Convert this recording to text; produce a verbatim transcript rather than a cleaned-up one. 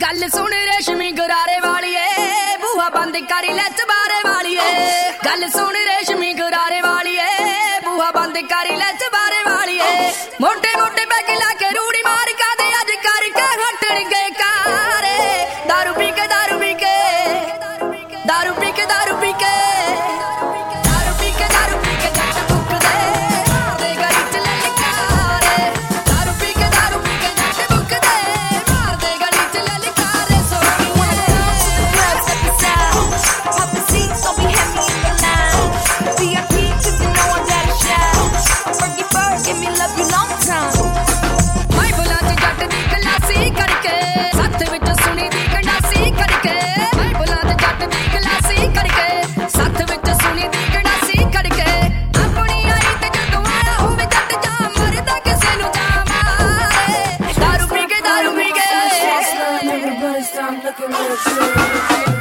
गल सुन रेशमी गरारे वालिए बूहा बंद करी ले चबारे वालिए गल सुन रेशमी गरारे वालिए बूहा बंद करी ले चबारे वालिए मोटे मोटे बैग लाके रूड़ी मार का दे अज करके हटन गए कारे दारू पी के दारू पी के दारू पी के दारू पी के दारू पी के दारू पी के जट बुक दे मार दे गली च ललकारे दारू पी के दारू पी के जट बुक दे मार दे गली च ललकारे Pop the seats, don't be heavy in the line. V I P, cause you know I gotta shine. I'm Fergie Ferg, give me love you long time. मैं बुला च जट दी गलासी करके साथ विच सुनी दी गंडासी करके मैं बुला च जट दी गलासी करके साथ विच सुनी दी गंडासी करके अपनी आई ते जदों आया होवे जट जा मरदा किसे नु जा मारे दारू पी के दारू पी के Everybody stop looking real good.